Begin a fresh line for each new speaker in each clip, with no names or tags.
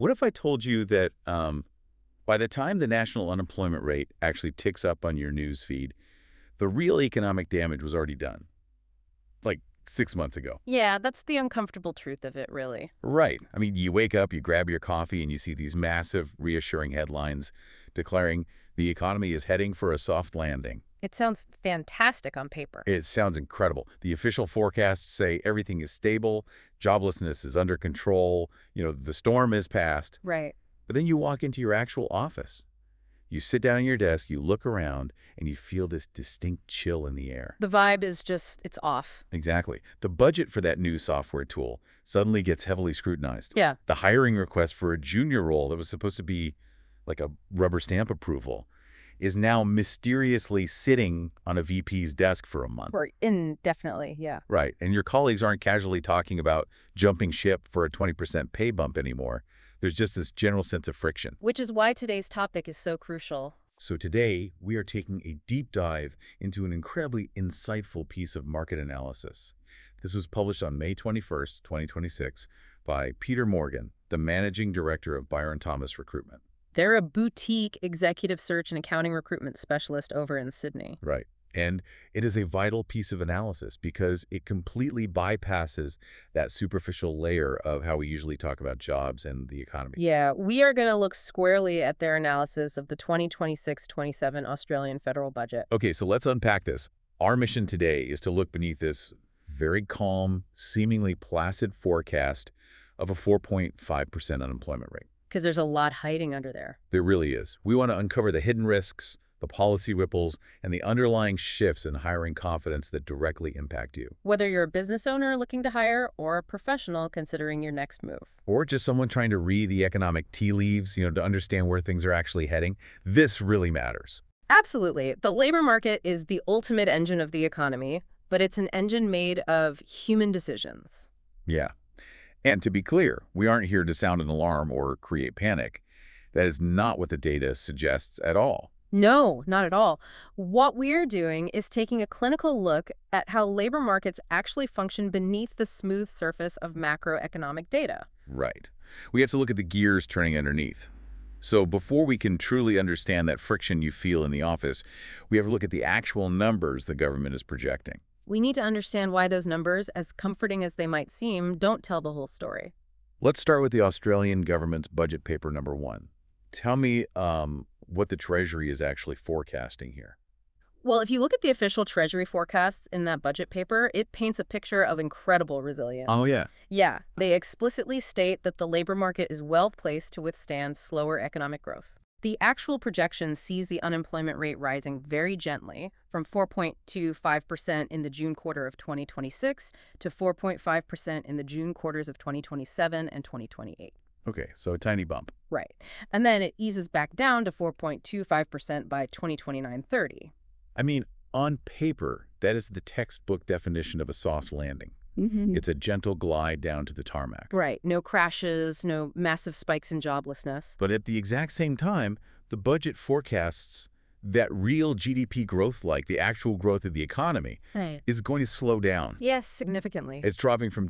What if I told you that by the time the national unemployment rate actually ticks up on your news feed, the real economic damage was already done, like 6 months ago?
Yeah, that's the uncomfortable truth of it, really.
Right. I mean, you wake up, you grab your coffee, and you see these massive, reassuring headlines declaring the economy is heading for a soft landing.
It sounds fantastic on paper.
It sounds incredible. The official forecasts say everything is stable, joblessness is under control, the storm is past.
Right.
But then you walk into your actual office. You sit down at your desk, you look around, and you feel this distinct chill in the air.
The vibe is it's off.
Exactly. The budget for that new software tool suddenly gets heavily scrutinized.
Yeah.
The hiring request for a junior role that was supposed to be like a rubber stamp approval is now mysteriously sitting on a VP's desk for a month.
Or indefinitely, yeah.
Right. And your colleagues aren't casually talking about jumping ship for a 20% pay bump anymore. There's just this general sense of friction.
Which is why today's topic is so crucial.
So today, we are taking a deep dive into an incredibly insightful piece of market analysis. This was published on May 21st, 2026, by Peter Morgan, the Managing Director of Byron Thomas Recruitment.
They're a boutique executive search and accounting recruitment specialist over in Sydney.
Right. And it is a vital piece of analysis because it completely bypasses that superficial layer of how we usually talk about jobs and the economy.
Yeah, we are going to look squarely at their analysis of the 2026-27 Australian federal budget.
Okay, so let's unpack this. Our mission today is to look beneath this very calm, seemingly placid forecast of a 4.5% unemployment rate.
Because there's a lot hiding under there.
There really is. We want to uncover the hidden risks, the policy ripples, and the underlying shifts in hiring confidence that directly impact you.
Whether you're a business owner looking to hire or a professional considering your next move.
Or just someone trying to read the economic tea leaves, to understand where things are actually heading, this really matters.
Absolutely. The labor market is the ultimate engine of the economy, but it's an engine made of human decisions.
Yeah. And to be clear, we aren't here to sound an alarm or create panic. That is not what the data suggests at all.
No, not at all. What we're doing is taking a clinical look at how labor markets actually function beneath the smooth surface of macroeconomic data.
Right. We have to look at the gears turning underneath. So before we can truly understand that friction you feel in the office, we have to look at the actual numbers the government is projecting.
We need to understand why those numbers, as comforting as they might seem, don't tell the whole story.
Let's start with the Australian government's budget paper number 1. Tell me what the Treasury is actually forecasting here.
Well, if you look at the official Treasury forecasts in that budget paper, it paints a picture of incredible resilience.
Oh, yeah.
Yeah, they explicitly state that the labor market is well placed to withstand slower economic growth. The actual projection sees the unemployment rate rising very gently from 4.25% in the June quarter of 2026 to 4.5% in the June quarters of 2027 and 2028.
Okay, so a tiny bump.
Right. And then it eases back down to 4.25% by 2029-30.
I mean, on paper, that is the textbook definition of a soft landing. It's a gentle glide down to the tarmac.
Right. No crashes, no massive spikes in joblessness.
But at the exact same time, the budget forecasts that real GDP growth, like the actual growth of the economy,
Right.
is going to slow down.
Yes, significantly.
It's dropping from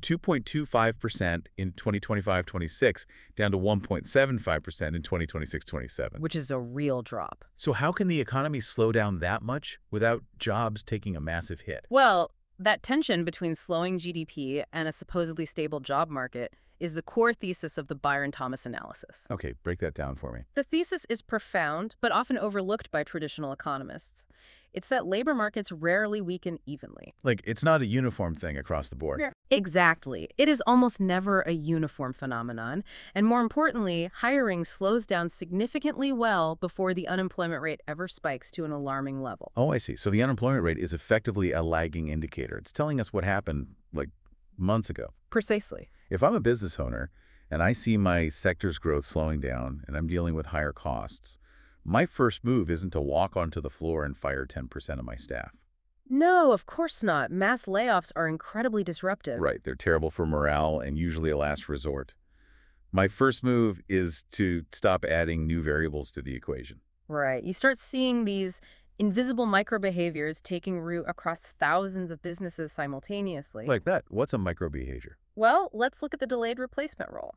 2.25% in 2025-26 down to 1.75% in 2026-27.
Which is a real drop.
So how can the economy slow down that much without jobs taking a massive hit?
Well, that tension between slowing GDP and a supposedly stable job market is the core thesis of the Byron Thomas analysis.
Okay, break that down for me.
The thesis is profound, but often overlooked by traditional economists. It's that labor markets rarely weaken evenly.
Like, it's not a uniform thing across the board.
Exactly. It is almost never a uniform phenomenon. And more importantly, hiring slows down significantly well before the unemployment rate ever spikes to an alarming level.
Oh, I see. So the unemployment rate is effectively a lagging indicator. It's telling us what happened, like, months ago.
Precisely.
If I'm a business owner and I see my sector's growth slowing down and I'm dealing with higher costs, my first move isn't to walk onto the floor and fire 10% of my staff.
No, of course not. Mass layoffs are incredibly disruptive.
Right. They're terrible for morale and usually a last resort. My first move is to stop adding new variables to the equation.
Right. You start seeing these invisible microbehaviors taking root across thousands of businesses simultaneously.
Like that. What's a microbehavior?
Well, let's look at the delayed replacement role.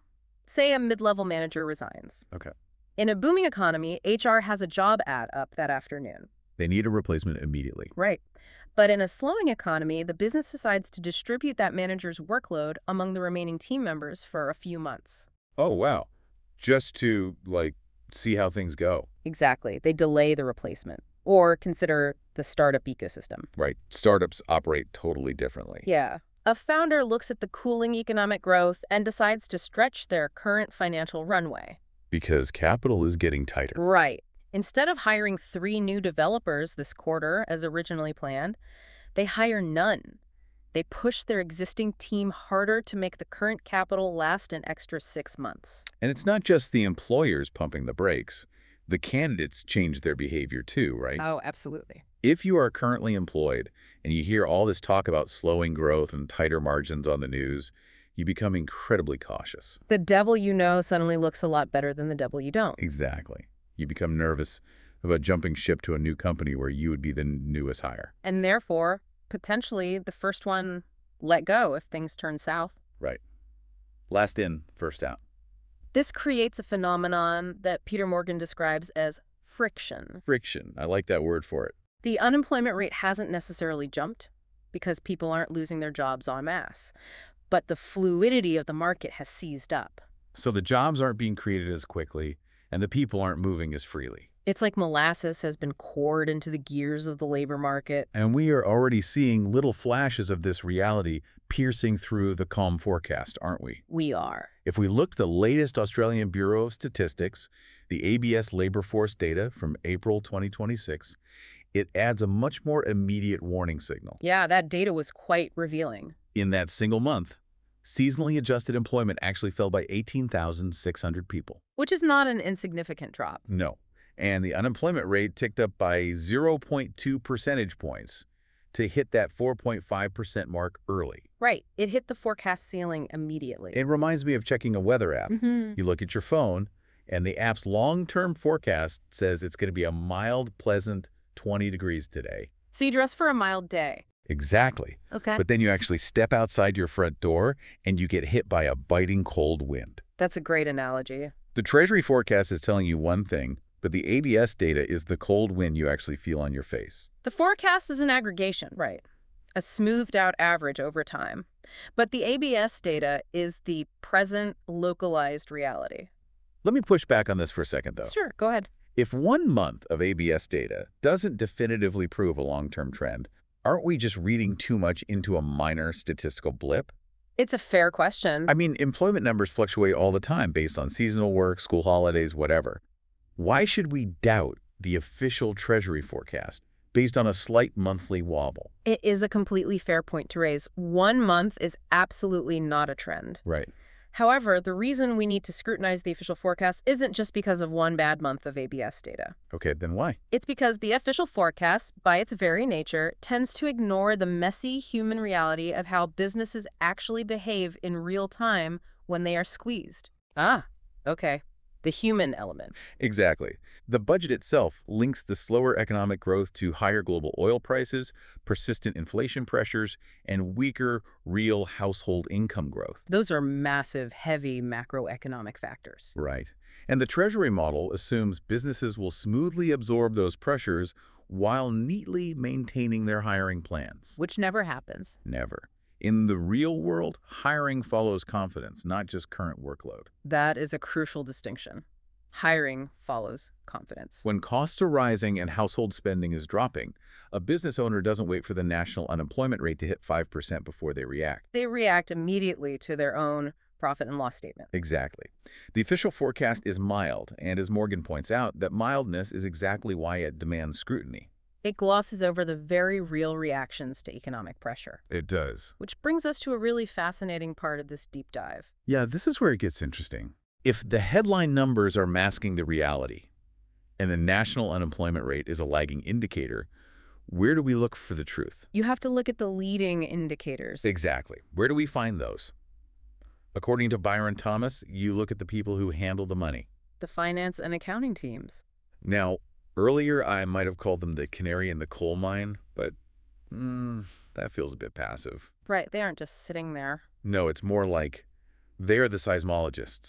Say a mid-level manager resigns.
Okay.
In a booming economy, HR has a job ad up that afternoon.
They need a replacement immediately.
Right. But in a slowing economy, the business decides to distribute that manager's workload among the remaining team members for a few months.
Oh, wow. Just to, see how things go.
Exactly. They delay the replacement or consider the startup ecosystem.
Right. Startups operate totally differently.
Yeah. A founder looks at the cooling economic growth and decides to stretch their current financial runway.
Because capital is getting tighter.
Right. Instead of hiring 3 new developers this quarter as originally planned, they hire none. They push their existing team harder to make the current capital last an extra 6 months.
And it's not just the employers pumping the brakes. The candidates change their behavior too, right?
Oh, absolutely.
If you are currently employed and you hear all this talk about slowing growth and tighter margins on the news, you become incredibly cautious.
The devil you know suddenly looks a lot better than the devil you don't.
Exactly. You become nervous about jumping ship to a new company where you would be the newest hire.
And therefore, potentially the first one let go if things turn south.
Right. Last in, first out.
This creates a phenomenon that Peter Morgan describes as friction.
Friction. I like that word for it.
The unemployment rate hasn't necessarily jumped because people aren't losing their jobs en masse, but the fluidity of the market has seized up.
So the jobs aren't being created as quickly, and the people aren't moving as freely.
It's like molasses has been poured into the gears of the labor market.
And we are already seeing little flashes of this reality piercing through the calm forecast, aren't we?
We are.
If we look at the latest Australian Bureau of Statistics, the ABS labor force data from April 2026, it adds a much more immediate warning signal.
Yeah, that data was quite revealing.
In that single month, seasonally adjusted employment actually fell by 18,600 people.
Which is not an insignificant drop.
No. And the unemployment rate ticked up by 0.2 percentage points to hit that 4.5% mark early.
Right. It hit the forecast ceiling immediately.
It reminds me of checking a weather app.
Mm-hmm.
You look at your phone, and the app's long-term forecast says it's going to be a mild, pleasant 20 degrees today.
So you dress for a mild day.
Exactly.
Okay.
But then you actually step outside your front door, and you get hit by a biting cold wind.
That's a great analogy.
The Treasury forecast is telling you one thing, but the ABS data is the cold wind you actually feel on your face.
The forecast is an aggregation, right? A smoothed out average over time. But the ABS data is the present localized reality.
Let me push back on this for a second, though.
Sure, go ahead.
If 1 month of ABS data doesn't definitively prove a long-term trend, aren't we just reading too much into a minor statistical blip?
It's a fair question.
I mean, employment numbers fluctuate all the time based on seasonal work, school holidays, whatever. Why should we doubt the official Treasury forecast based on a slight monthly wobble?
It is a completely fair point to raise. 1 month is absolutely not a trend.
Right.
However, the reason we need to scrutinize the official forecast isn't just because of one bad month of ABS data.
Okay, then why?
It's because the official forecast, by its very nature, tends to ignore the messy human reality of how businesses actually behave in real time when they are squeezed. Ah, okay. The human element.
Exactly. The budget itself links the slower economic growth to higher global oil prices, persistent inflation pressures, and weaker real household income growth.
Those are massive, heavy macroeconomic factors.
Right. And the Treasury model assumes businesses will smoothly absorb those pressures while neatly maintaining their hiring plans.
Which never happens.
Never. In the real world, hiring follows confidence, not just current workload.
That is a crucial distinction. Hiring follows confidence.
When costs are rising and household spending is dropping, a business owner doesn't wait for the national unemployment rate to hit 5% before they react.
They react immediately to their own profit and loss statement.
Exactly. The official forecast is mild, and as Morgan points out, that mildness is exactly why it demands scrutiny.
It glosses over the very real reactions to economic pressure.
It does.
Which brings us to a really fascinating part of this deep dive.
Yeah, this is where it gets interesting. If the headline numbers are masking the reality, and the national unemployment rate is a lagging indicator, where do we look for the truth?
You have to look at the leading indicators.
Exactly. Where do we find those? According to Byron Thomas, you look at the people who handle the money.
The finance and accounting teams.
Now, earlier I might have called them the canary in the coal mine, but that feels a bit passive.
Right, they aren't just sitting there.
No, it's more like they're the seismologists.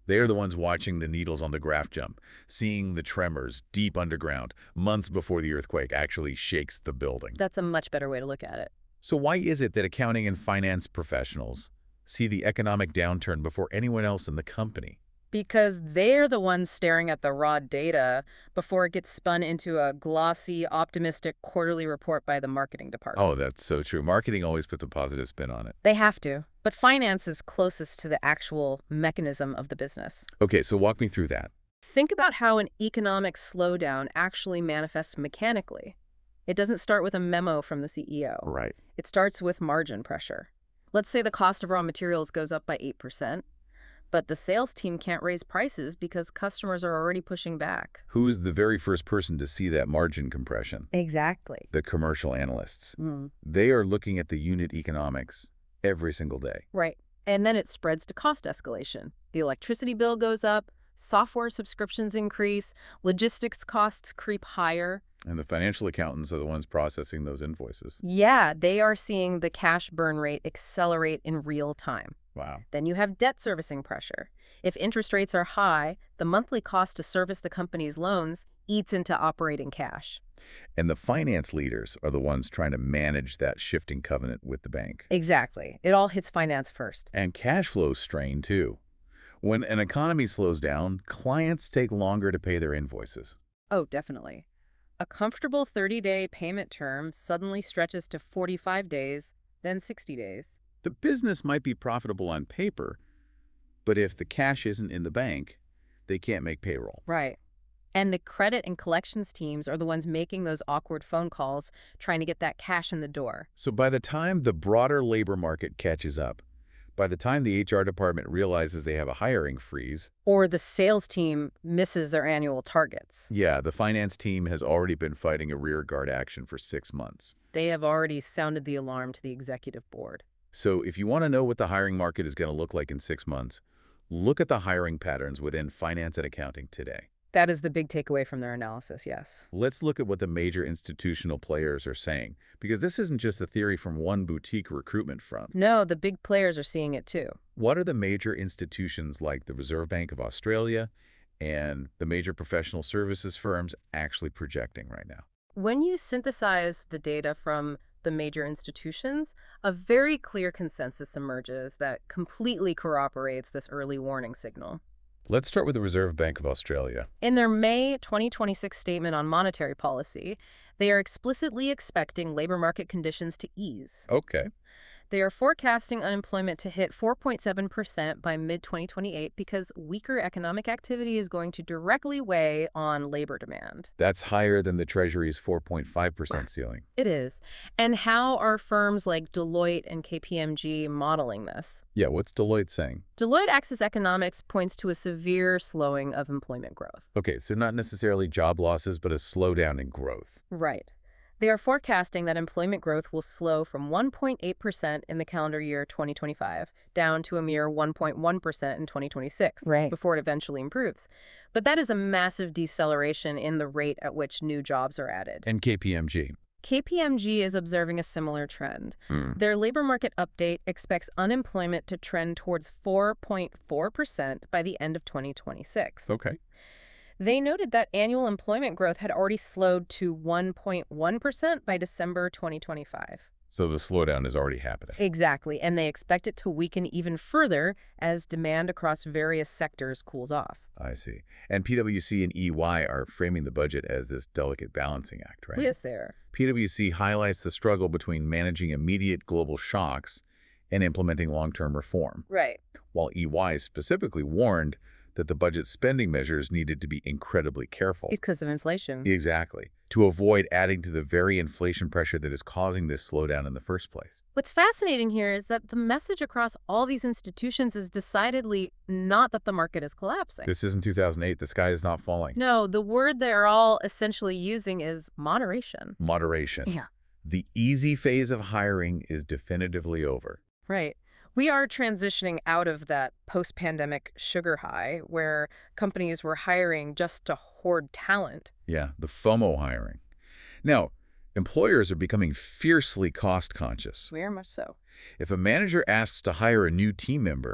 They are the ones watching the needles on the graph jump, seeing the tremors deep underground, months before the earthquake actually shakes the building.
That's a much better way to look at it.
So why is it that accounting and finance professionals see the economic downturn before anyone else in the company?
Because they're the ones staring at the raw data before it gets spun into a glossy, optimistic quarterly report by the marketing department.
Oh, that's so true. Marketing always puts a positive spin on it.
They have to. But finance is closest to the actual mechanism of the business.
Okay, so walk me through that.
Think about how an economic slowdown actually manifests mechanically. It doesn't start with a memo from the CEO.
Right.
It starts with margin pressure. Let's say the cost of raw materials goes up by 8%. But the sales team can't raise prices because customers are already pushing back.
Who's the very first person to see that margin compression?
Exactly.
The commercial analysts. They are looking at the unit economics every single day.
Right. And then it spreads to cost escalation. The electricity bill goes up, software subscriptions increase, logistics costs creep higher.
And the financial accountants are the ones processing those invoices.
Yeah, they are seeing the cash burn rate accelerate in real time.
Wow.
Then you have debt servicing pressure. If interest rates are high, the monthly cost to service the company's loans eats into operating cash.
And the finance leaders are the ones trying to manage that shifting covenant with the bank.
Exactly. It all hits finance first.
And cash flow strain, too. When an economy slows down, clients take longer to pay their invoices.
Oh, definitely. A comfortable 30-day payment term suddenly stretches to 45 days, then 60 days.
The business might be profitable on paper, but if the cash isn't in the bank, they can't make payroll.
Right. And the credit and collections teams are the ones making those awkward phone calls, trying to get that cash in the door.
So by the time the broader labor market catches up, by the time the HR department realizes they have a hiring freeze,
or the sales team misses their annual targets.
Yeah, the finance team has already been fighting a rearguard action for 6 months.
They have already sounded the alarm to the executive board.
So if you want to know what the hiring market is going to look like in 6 months, look at the hiring patterns within finance and accounting today.
That is the big takeaway from their analysis, yes.
Let's look at what the major institutional players are saying, because this isn't just a theory from one boutique recruitment firm.
No, the big players are seeing it too.
What are the major institutions like the Reserve Bank of Australia and the major professional services firms actually projecting right now?
When you synthesize the data from the major institutions, a very clear consensus emerges that completely corroborates this early warning signal.
Let's start with the Reserve Bank of Australia.
In their May 2026 statement on monetary policy, they are explicitly expecting labor market conditions to ease.
Okay.
They are forecasting unemployment to hit 4.7% by mid-2028 because weaker economic activity is going to directly weigh on labor demand.
That's higher than the Treasury's 4.5% ceiling.
It is. And how are firms like Deloitte and KPMG modeling this?
Yeah, what's Deloitte saying?
Deloitte Access Economics points to a severe slowing of employment growth.
Okay, so not necessarily job losses, but a slowdown in growth.
Right. They are forecasting that employment growth will slow from 1.8% in the calendar year 2025 down to a mere 1.1% in 2026, before it eventually improves. But that is a massive deceleration in the rate at which new jobs are added.
And KPMG?
KPMG is observing a similar trend. Their labor market update expects unemployment to trend towards 4.4% by the end of 2026.
Okay.
They noted that annual employment growth had already slowed to 1.1% by December 2025.
So the slowdown is already happening.
Exactly, and they expect it to weaken even further as demand across various sectors cools off.
I see. And PwC and EY are framing the budget as this delicate balancing act, right?
Yes, they are.
PwC highlights the struggle between managing immediate global shocks and implementing long-term reform,
Right.
while EY specifically warned that the budget spending measures needed to be incredibly careful.
It's because of inflation.
Exactly. To avoid adding to the very inflation pressure that is causing this slowdown in the first place.
What's fascinating here is that the message across all these institutions is decidedly not that the market is collapsing.
This isn't 2008. The sky is not falling.
No, the word they're all essentially using is moderation.
Moderation.
Yeah.
The easy phase of hiring is definitively over.
Right. We are transitioning out of that post-pandemic sugar high where companies were hiring just to hoard talent.
Yeah, the FOMO hiring. Now, employers are becoming fiercely cost-conscious.
Very much so.
If a manager asks to hire a new team member,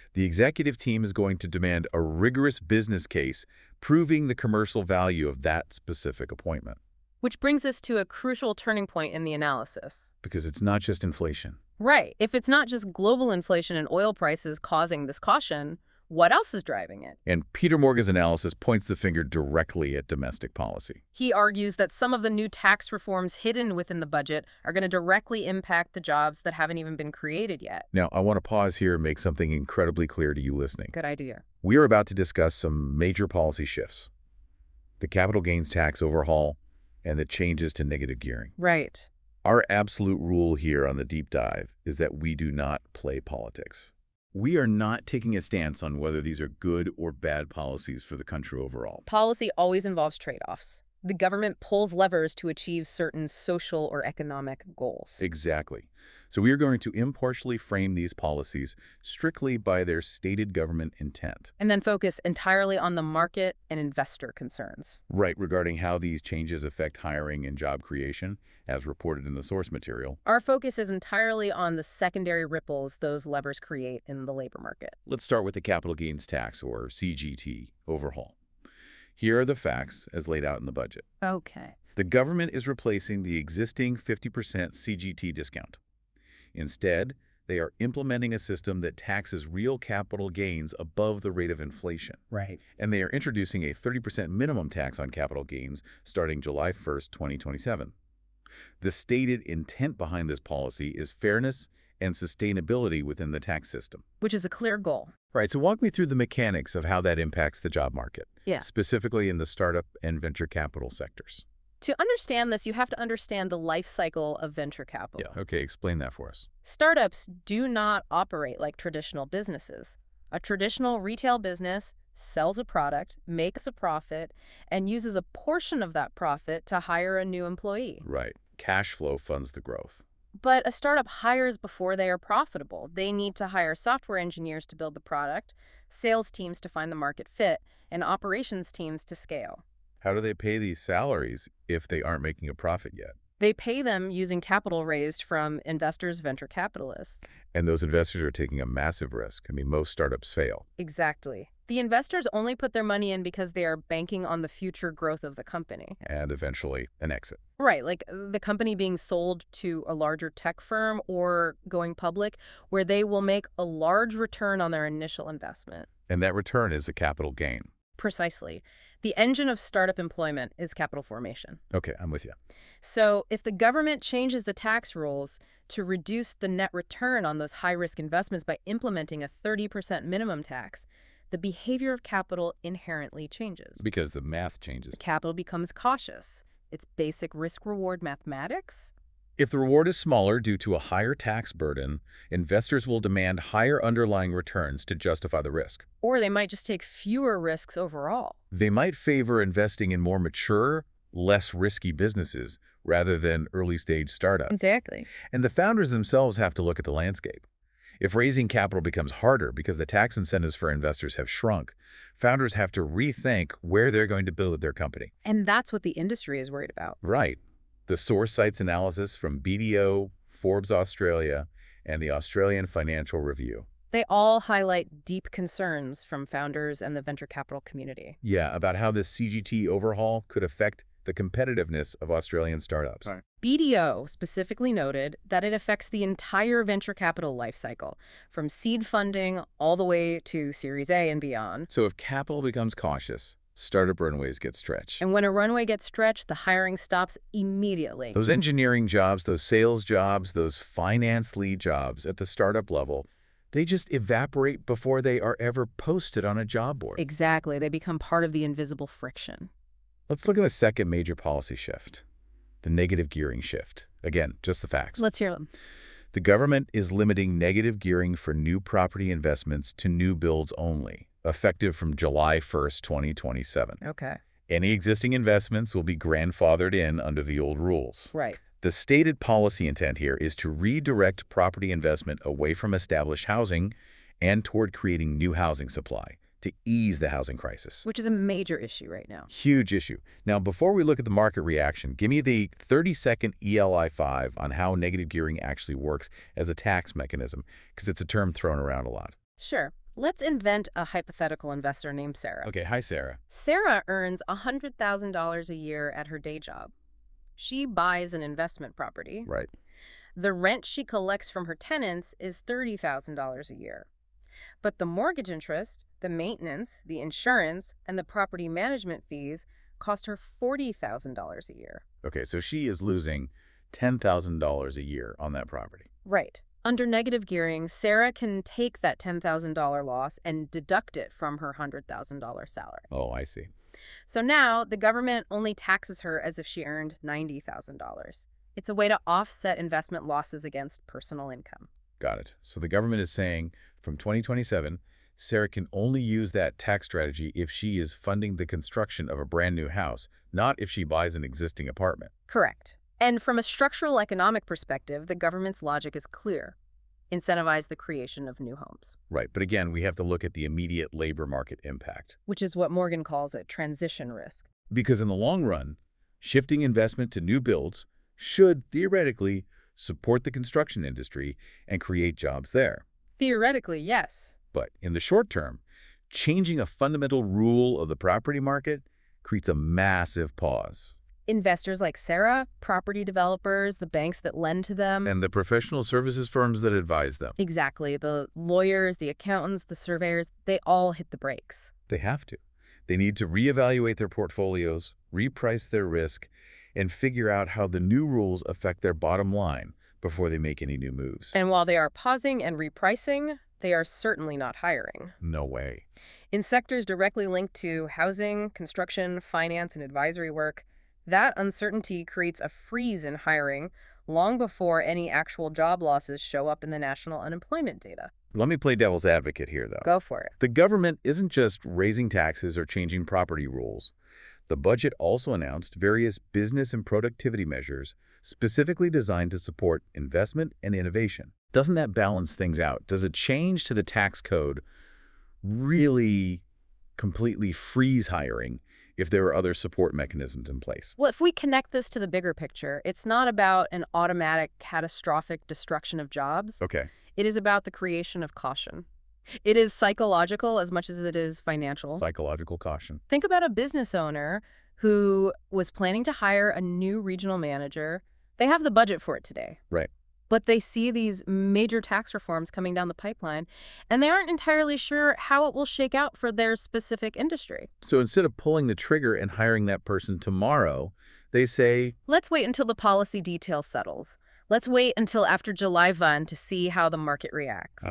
The executive team is going to demand a rigorous business case proving the commercial value of that specific appointment.
Which brings us to a crucial turning point in the analysis.
Because it's not just inflation.
Right. If it's not just global inflation and oil prices causing this caution, what else is driving it?
And Peter Morgan's analysis points the finger directly at domestic policy.
He argues that some of the new tax reforms hidden within the budget are going to directly impact the jobs that haven't even been created yet.
Now, I want to pause here and make something incredibly clear to you listening.
Good idea.
We are about to discuss some major policy shifts. The capital gains tax overhaul and the changes to negative gearing.
Right.
Our absolute rule here on the deep dive is that we do not play politics. We are not taking a stance on whether these are good or bad policies for the country overall.
Policy always involves trade-offs. The government pulls levers to achieve certain social or economic goals.
Exactly. So we are going to impartially frame these policies strictly by their stated government intent.
And then focus entirely on the market and investor concerns.
Right, regarding how these changes affect hiring and job creation, as reported in the source material.
Our focus is entirely on the secondary ripples those levers create in the labor market.
Let's start with the capital gains tax, or CGT, overhaul. Here are the facts as laid out in the budget.
Okay.
The government is replacing the existing 50% CGT discount. Instead, they are implementing a system that taxes real capital gains above the rate of inflation.
Right.
And they are introducing a 30% minimum tax on capital gains starting July 1st, 2027. The stated intent behind this policy is fairness and sustainability within the tax system.
Which is a clear goal.
Right, so walk me through the mechanics of how that impacts the job market,
Yeah.
specifically in the startup and venture capital sectors.
To understand this, you have to understand the life cycle of venture capital.
Yeah, okay, explain that for us.
Startups do not operate like traditional businesses. A traditional retail business sells a product, makes a profit, and uses a portion of that profit to hire a new employee.
Right, cash flow funds the growth.
But a startup hires before they are profitable. They need to hire software engineers to build the product, sales teams to find the market fit, and operations teams to scale.
How do they pay these salaries if they aren't making a profit yet?
They pay them using capital raised from investors, venture capitalists.
And those investors are taking a massive risk. I mean, most startups fail.
Exactly. The investors only put their money in because they are banking on the future growth of the company.
And eventually, an exit.
Right, like the company being sold to a larger tech firm or going public, where they will make a large return on their initial investment.
And that return is a capital gain.
Precisely. The engine of startup employment is capital formation.
Okay, I'm with you.
So if the government changes the tax rules to reduce the net return on those high-risk investments by implementing a 30% minimum tax, the behavior of capital inherently changes.
Because the math changes.
Capital becomes cautious. It's basic risk-reward mathematics.
If the reward is smaller due to a higher tax burden, investors will demand higher underlying returns to justify the risk.
Or they might just take fewer risks overall.
They might favor investing in more mature, less risky businesses rather than early-stage startups.
Exactly.
And the founders themselves have to look at the landscape. If raising capital becomes harder because the tax incentives for investors have shrunk, founders have to rethink where they're going to build their company.
And that's what the industry is worried about.
Right. The source cites analysis from BDO, Forbes Australia, and the Australian Financial Review.
They all highlight deep concerns from founders and the venture capital community.
Yeah, about how this CGT overhaul could affect the competitiveness of Australian startups.
Right.
BDO specifically noted that it affects the entire venture capital lifecycle, from seed funding all the way to Series A and beyond.
So if capital becomes cautious, startup runways get stretched.
And when a runway gets stretched, the hiring stops immediately.
Those engineering jobs, those sales jobs, those finance lead jobs at the startup level, they just evaporate before they are ever posted on a job board.
Exactly. They become part of the invisible friction.
Let's look at the second major policy shift, the negative gearing shift. Again, just the facts.
Let's hear them.
The government is limiting negative gearing for new property investments to new builds only, effective from July 1st, 2027.
Okay.
Any existing investments will be grandfathered in under the old rules.
Right.
The stated policy intent here is to redirect property investment away from established housing and toward creating new housing supply to ease the housing crisis.
Which is a major issue right now.
Huge issue. Now, before we look at the market reaction, give me the 30-second ELI5 on how negative gearing actually works as a tax mechanism, because it's a term thrown around a lot.
Sure. Let's invent a hypothetical investor named Sarah.
Okay, hi, Sarah.
Sarah earns $100,000 a year at her day job. She buys an investment property.
Right.
The rent she collects from her tenants is $30,000 a year. But the mortgage interest, the maintenance, the insurance, and the property management fees cost her $40,000 a year.
Okay, so she is losing $10,000 a year on that property.
Right. Under negative gearing, Sarah can take that $10,000 loss and deduct it from her $100,000 salary.
Oh, I see.
So now the government only taxes her as if she earned $90,000. It's a way to offset investment losses against personal income.
Got it. So the government is saying from 2027, Sarah can only use that tax strategy if she is funding the construction of a brand new house, not if she buys an existing apartment.
Correct. And from a structural economic perspective, the government's logic is clear. Incentivize the creation of new homes.
Right, but again, we have to look at the immediate labor market impact.
Which is what Morgan calls a transition risk.
Because in the long run, shifting investment to new builds should theoretically support the construction industry and create jobs there.
Theoretically, yes.
But in the short term, changing a fundamental rule of the property market creates a massive pause.
Investors like Sarah, property developers, the banks that lend to them.
And the professional services firms that advise them.
Exactly. The lawyers, the accountants, the surveyors, they all hit the brakes.
They have to. They need to reevaluate their portfolios, reprice their risk, and figure out how the new rules affect their bottom line before they make any new moves.
And while they are pausing and repricing, they are certainly not hiring.
No way.
In sectors directly linked to housing, construction, finance, and advisory work, that uncertainty creates a freeze in hiring long before any actual job losses show up in the national unemployment data.
Let me play devil's advocate here, though.
Go for it.
The government isn't just raising taxes or changing property rules. The budget also announced various business and productivity measures specifically designed to support investment and innovation. Doesn't that balance things out? Does a change to the tax code really completely freeze hiring if there are other support mechanisms in place?
Well, if we connect this to the bigger picture, it's not about an automatic, catastrophic destruction of jobs.
Okay.
It is about the creation of caution. It is psychological as much as it is financial.
Psychological caution.
Think about a business owner who was planning to hire a new regional manager. They have the budget for it today.
Right.
But they see these major tax reforms coming down the pipeline, and they aren't entirely sure how it will shake out for their specific industry.
So instead of pulling the trigger and hiring that person tomorrow, they say,
let's wait until the policy detail settles. Let's wait until after July 1 to see how the market reacts.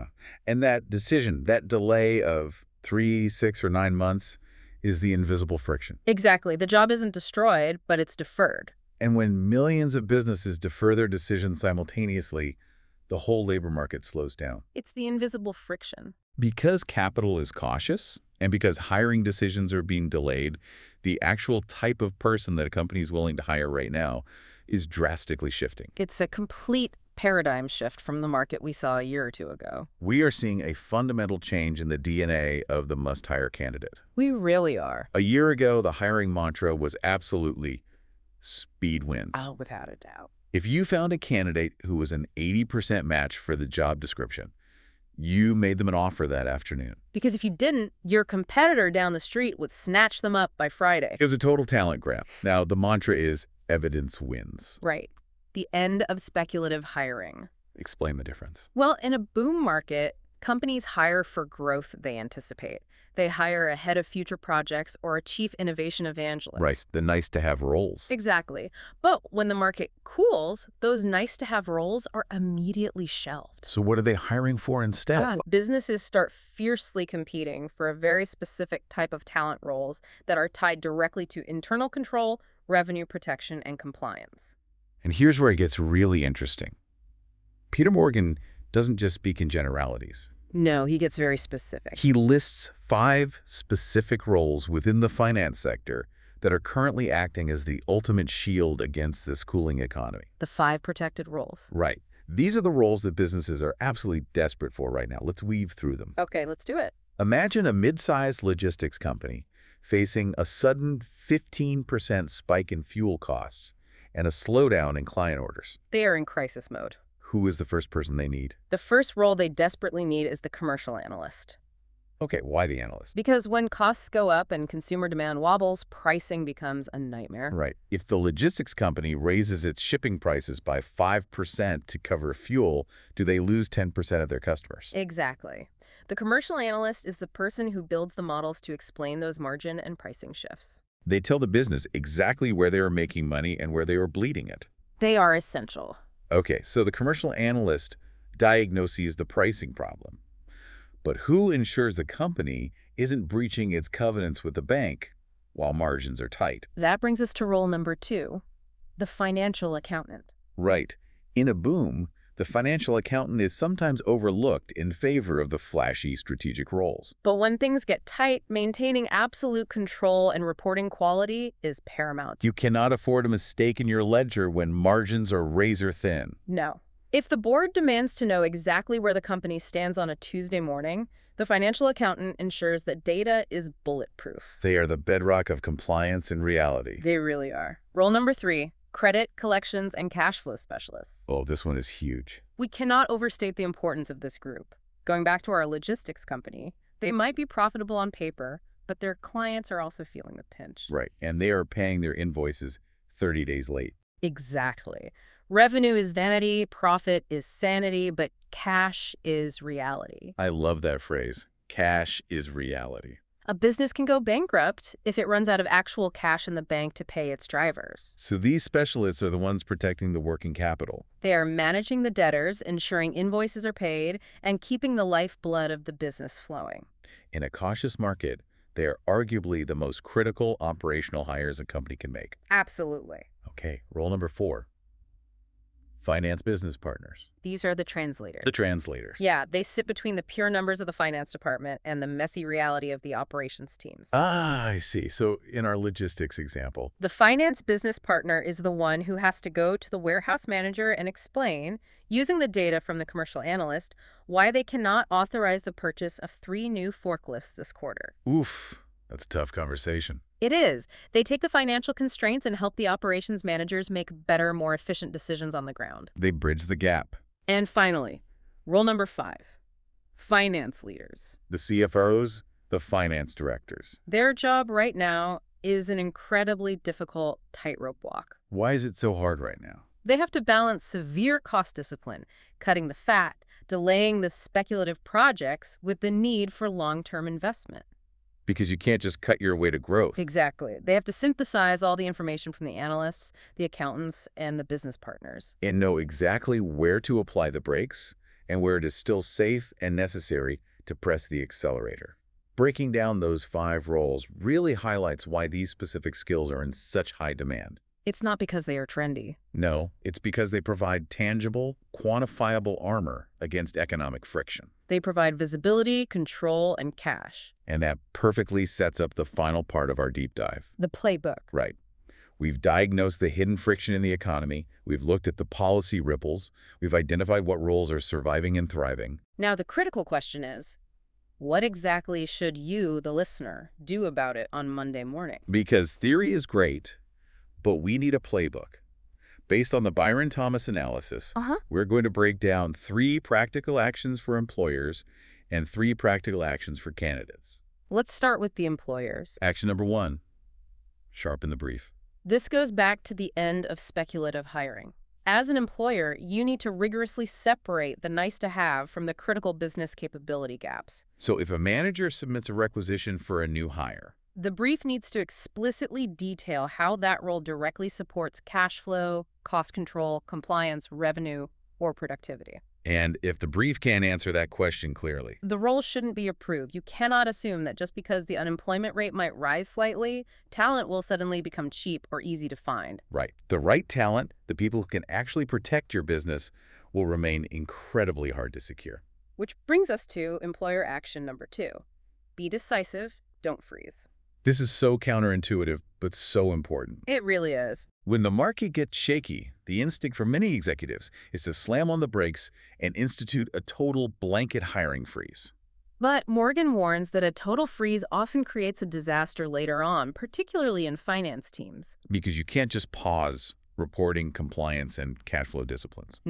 And that decision, that delay of 3, 6, or 9 months is the invisible friction.
Exactly. The job isn't destroyed, but it's deferred.
And when millions of businesses defer their decisions simultaneously, the whole labor market slows down.
It's the invisible friction.
Because capital is cautious, and because hiring decisions are being delayed, the actual type of person that a company is willing to hire right now is drastically shifting.
It's a complete paradigm shift from the market we saw a year or two ago.
We are seeing a fundamental change in the DNA of the must-hire candidate.
We really are.
A year ago, the hiring mantra was absolutely speed wins.
Oh, without a doubt.
If you found a candidate who was an 80% match for the job description, you made them an offer that afternoon.
Because if you didn't, your competitor down the street would snatch them up by Friday.
It was a total talent grab. Now, the mantra is evidence wins.
Right. The end of speculative hiring.
Explain the difference.
Well, in a boom market, companies hire for growth they anticipate. They hire a head of future projects or a chief innovation evangelist.
Right, the nice-to-have roles.
Exactly. But when the market cools, those nice-to-have roles are immediately shelved.
So what are they hiring for instead?
Businesses start fiercely competing for a very specific type of talent roles that are tied directly to internal control, revenue protection, and compliance.
And here's where it gets really interesting. Peter Morgan doesn't just speak in generalities.
No, he gets very specific.
He lists 5 specific roles within the finance sector that are currently acting as the ultimate shield against this cooling economy.
The 5 protected roles.
Right. These are the roles that businesses are absolutely desperate for right now. Let's weave through them.
Okay, let's do it.
Imagine a mid-sized logistics company facing a sudden 15% spike in fuel costs and a slowdown in client orders.
They are in crisis mode.
Who is the first person they need?
The first role they desperately need is the commercial analyst.
Okay, why the analyst?
Because when costs go up and consumer demand wobbles, pricing becomes a nightmare.
Right. If the logistics company raises its shipping prices by 5% to cover fuel, do they lose 10% of their customers?
Exactly. The commercial analyst is the person who builds the models to explain those margin and pricing shifts.
They tell the business exactly where they are making money and where they are bleeding it.
They are essential.
Okay, so the commercial analyst diagnoses the pricing problem. But who ensures the company isn't breaching its covenants with the bank while margins are tight?
That brings us to role number 2, the financial accountant.
Right. In a boom, the financial accountant is sometimes overlooked in favor of the flashy strategic roles.
But when things get tight, maintaining absolute control and reporting quality is paramount.
You cannot afford a mistake in your ledger when margins are razor thin.
No. If the board demands to know exactly where the company stands on a Tuesday morning, the financial accountant ensures that data is bulletproof.
They are the bedrock of compliance and reality.
They really are. Role number 3, credit, collections, and cash flow specialists.
Oh, this one is huge.
We cannot overstate the importance of this group. Going back to our logistics company, they might be profitable on paper, but their clients are also feeling the pinch.
Right, and they are paying their invoices 30 days late.
Exactly. Revenue is vanity, profit is sanity, but cash is reality.
I love that phrase. Cash is reality.
A business can go bankrupt if it runs out of actual cash in the bank to pay its drivers.
So these specialists are the ones protecting the working capital.
They are managing the debtors, ensuring invoices are paid, and keeping the lifeblood of the business flowing.
In a cautious market, they are arguably the most critical operational hires a company can make.
Absolutely.
Okay, role number 4. Finance business partners.
These are the translators.
The translators.
Yeah, they sit between the pure numbers of the finance department and the messy reality of the operations teams.
Ah, I see. So in our logistics example,
The finance business partner is the one who has to go to the warehouse manager and explain, using the data from the commercial analyst, why they cannot authorize the purchase of 3 new forklifts this quarter.
oof, that's a tough conversation.
It is. They take the financial constraints and help the operations managers make better, more efficient decisions on the ground.
They bridge the gap.
And finally, role number 5, finance leaders.
The CFOs, the finance directors.
Their job right now is an incredibly difficult tightrope walk.
Why is it so hard right now?
They have to balance severe cost discipline, cutting the fat, delaying the speculative projects with the need for long-term investment.
Because you can't just cut your way to growth.
Exactly. They have to synthesize all the information from the analysts, the accountants, and the business partners.
And know exactly where to apply the brakes and where it is still safe and necessary to press the accelerator. Breaking down those 5 roles really highlights why these specific skills are in such high demand.
It's not because they are trendy.
No, it's because they provide tangible, quantifiable armor against economic friction.
They provide visibility, control, and cash.
And that perfectly sets up the final part of our deep dive.
The playbook.
Right. We've diagnosed the hidden friction in the economy. We've looked at the policy ripples. We've identified what roles are surviving and thriving.
Now, the critical question is, what exactly should you, the listener, do about it on Monday morning?
Because theory is great, but we need a playbook. Based on the Byron Thomas analysis, we're going to break down 3 practical actions for employers and 3 practical actions for candidates.
Let's start with the employers.
Action number 1, sharpen the brief.
This goes back to the end of speculative hiring. As an employer, you need to rigorously separate the nice-to-have from the critical business capability gaps.
So if a manager submits a requisition for a new hire,
The brief needs to explicitly detail how that role directly supports cash flow, cost control, compliance, revenue, or productivity.
and if the brief can't answer that question clearly,
The role shouldn't be approved. You cannot assume that just because the unemployment rate might rise slightly, talent will suddenly become cheap or easy to find.
right, the right talent, the people who can actually protect your business, will remain incredibly hard to secure.
Which brings us to employer action number 2. Be decisive, don't freeze.
This is so counterintuitive, but so important.
It really is.
When the market gets shaky, the instinct for many executives is to slam on the brakes and institute a total blanket hiring freeze.
But Morgan warns that a total freeze often creates a disaster later on, particularly in finance teams.
Because you can't just pause reporting, compliance, and cash flow disciplines.
No,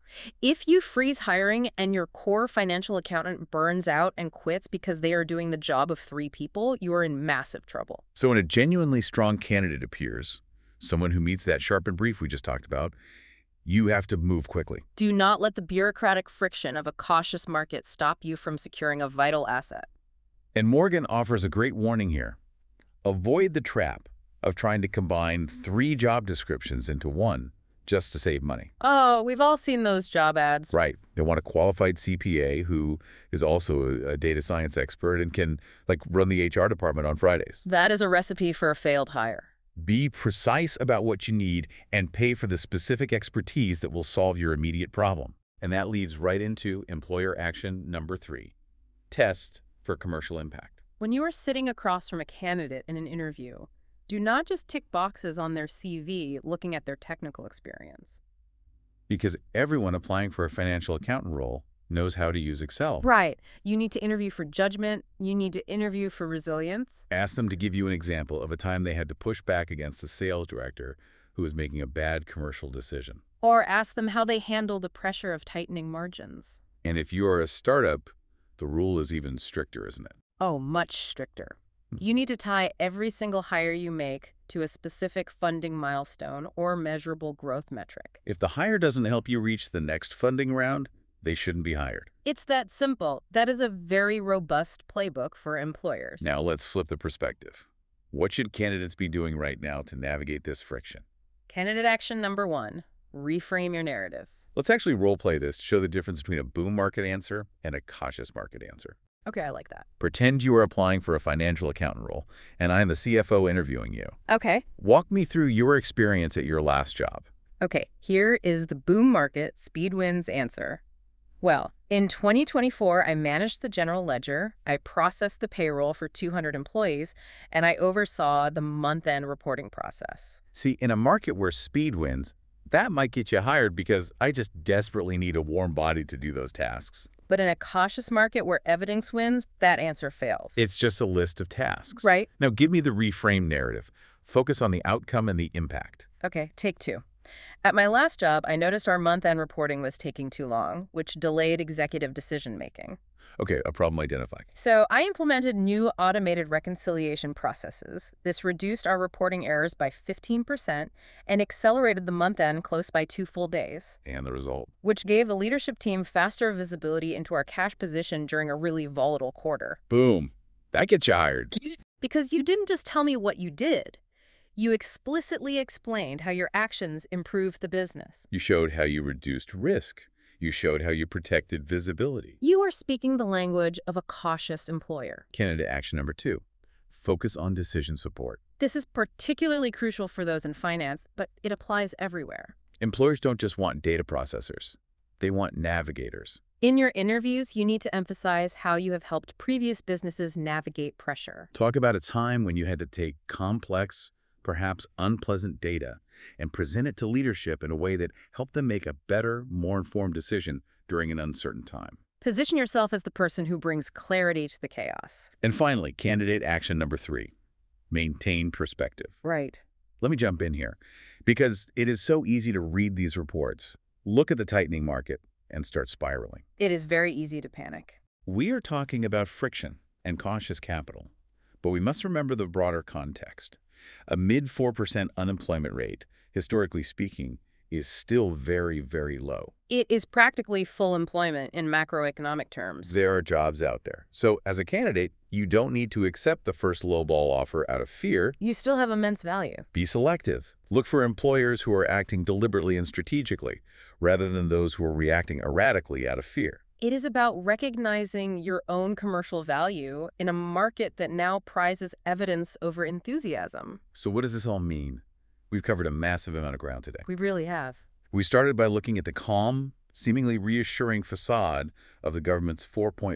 If you freeze hiring and your core financial accountant burns out and quits because they are doing the job of 3 people, you are in massive trouble.
So when a genuinely strong candidate appears, someone who meets that sharpened brief we just talked about, you have to move quickly.
Do not let the bureaucratic friction of a cautious market stop you from securing a vital asset.
And Morgan offers a great warning here. Avoid the trap of trying to combine 3 job descriptions into one just to save money.
Oh, we've all seen those job ads.
Right. They want a qualified CPA who is also a data science expert and can, run the HR department on Fridays.
That is a recipe for a failed hire.
Be precise about what you need and pay for the specific expertise that will solve your immediate problem. And that leads right into employer action number 3, test for commercial impact.
When you are sitting across from a candidate in an interview, do not just tick boxes on their CV looking at their technical experience.
Because everyone applying for a financial accountant role knows how to use Excel.
Right. You need to interview for judgment. You need to interview for resilience.
Ask them to give you an example of a time they had to push back against a sales director who was making a bad commercial decision.
Or ask them how they handle the pressure of tightening margins.
And if you are a startup, the rule is even stricter, isn't it?
Oh, much stricter. You need to tie every single hire you make to a specific funding milestone or measurable growth metric.
If the hire doesn't help you reach the next funding round, they shouldn't be hired.
It's that simple. That is a very robust playbook for employers.
Now let's flip the perspective. What should candidates be doing right now to navigate this friction?
Candidate action number 1, reframe your narrative.
Let's actually role play this to show the difference between a boom market answer and a cautious market answer.
Okay, I like that.
Pretend you are applying for a financial accountant role, and I am the CFO interviewing you.
Okay.
Walk me through your experience at your last job.
Okay, here is the boom market speed wins answer. Well, in 2024, I managed the general ledger, I processed the payroll for 200 employees, and I oversaw the month-end reporting process.
See, in a market where speed wins, that might get you hired because I just desperately need a warm body to do those tasks.
But in a cautious market where evidence wins, that answer fails.
It's just a list of tasks.
Right.
Now give me the reframe narrative. Focus on the outcome and the impact.
Okay, take 2. At my last job, I noticed our month-end reporting was taking too long, which delayed executive decision-making.
Okay, a problem identified.
So I implemented new automated reconciliation processes. This reduced our reporting errors by 15% and accelerated the month-end close by 2 full days,
And the result?
which gave the leadership team faster visibility into our cash position during a really volatile quarter.
Boom. That gets you hired.
Because you didn't just tell me what you did. You explicitly explained how your actions improved the business.
You showed how you reduced risk. You showed how you protected visibility.
You are speaking the language of a cautious employer.
Candidate action number 2. Focus on decision support.
This is particularly crucial for those in finance, but it applies everywhere.
Employers don't just want data processors. They want navigators.
In your interviews, you need to emphasize how you have helped previous businesses navigate pressure.
Talk about a time when you had to take complex, perhaps unpleasant data and present it to leadership in a way that helped them make a better, more informed decision during an uncertain time.
Position yourself as the person who brings clarity to the chaos.
And finally, candidate action number 3. Maintain perspective.
Right.
Let me jump in here, because it is so easy to read these reports, look at the tightening market, and start spiraling.
It is very easy to panic.
We are talking about friction and cautious capital, but we must remember the broader context. A mid-4% unemployment rate, historically speaking, is still very, very low.
It is practically full employment in macroeconomic terms.
There are jobs out there. So as a candidate, you don't need to accept the first lowball offer out of fear.
You still have immense value.
Be selective. Look for employers who are acting deliberately and strategically, rather than those who are reacting erratically out of fear.
It is about recognizing your own commercial value in a market that now prizes evidence over enthusiasm.
So what does this all mean? We've covered a massive amount of ground today.
We really have.
We started by looking at the calm, seemingly reassuring facade of the government's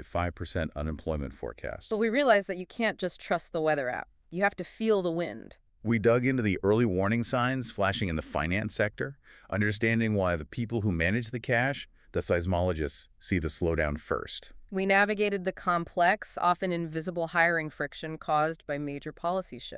4.5% unemployment forecast.
But we realized that you can't just trust the weather app. You have to feel the wind.
We dug into the early warning signs flashing in the finance sector, understanding why the people who manage the cash, the seismologists, see the slowdown first.
We navigated the complex, often invisible hiring friction caused by major policy shifts.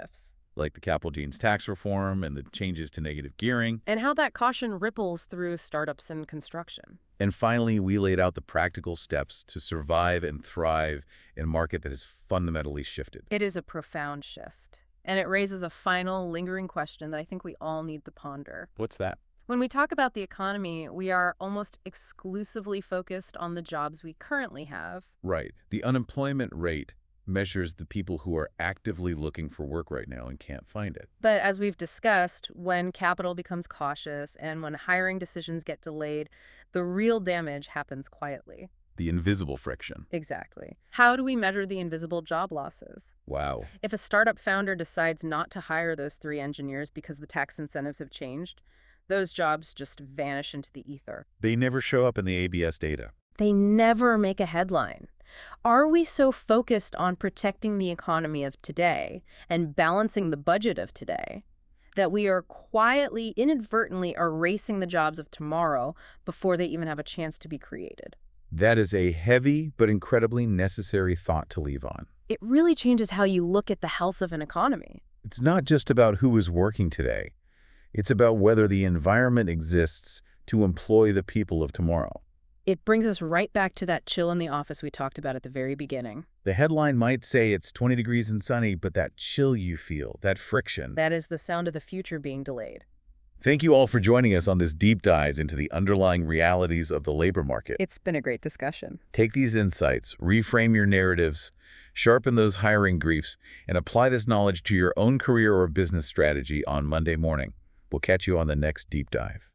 like the capital gains tax reform and the changes to negative gearing.
And how that caution ripples through startups and construction.
And finally, we laid out the practical steps to survive and thrive in a market that has fundamentally shifted.
It is a profound shift. And it raises a final, lingering question that I think we all need to ponder.
What's that?
When we talk about the economy, we are almost exclusively focused on the jobs we currently have.
Right. The unemployment rate measures the people who are actively looking for work right now and can't find it.
But as we've discussed, when capital becomes cautious and when hiring decisions get delayed, the real damage happens quietly.
The invisible friction.
Exactly. How do we measure the invisible job losses?
Wow.
If a startup founder decides not to hire those 3 engineers because the tax incentives have changed, those jobs just vanish into the ether.
They never show up in the ABS data.
They never make a headline. Are we so focused on protecting the economy of today and balancing the budget of today that we are quietly, inadvertently erasing the jobs of tomorrow before they even have a chance to be created?
That is a heavy but incredibly necessary thought to leave on.
It really changes how you look at the health of an economy.
It's not just about who is working today. It's about whether the environment exists to employ the people of tomorrow.
It brings us right back to that chill in the office we talked about at the very beginning.
The headline might say it's 20 degrees and sunny, but that chill you feel, that friction.
That is the sound of the future being delayed.
Thank you all for joining us on this deep dive into the underlying realities of the labor market.
It's been a great discussion.
Take these insights, reframe your narratives, sharpen those hiring briefs, and apply this knowledge to your own career or business strategy on Monday morning. We'll catch you on the next deep dive.